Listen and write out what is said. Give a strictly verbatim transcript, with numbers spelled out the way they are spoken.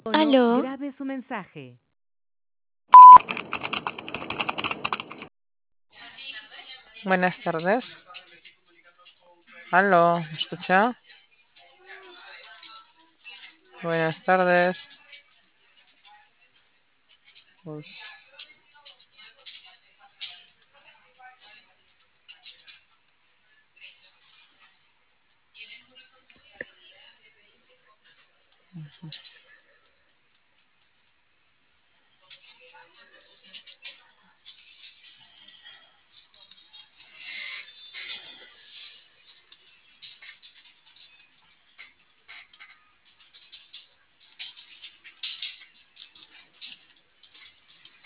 Tono, Aló, grabe su mensaje. Buenas tardes. Aló, ¿me escucha? Buenas tardes. Pues,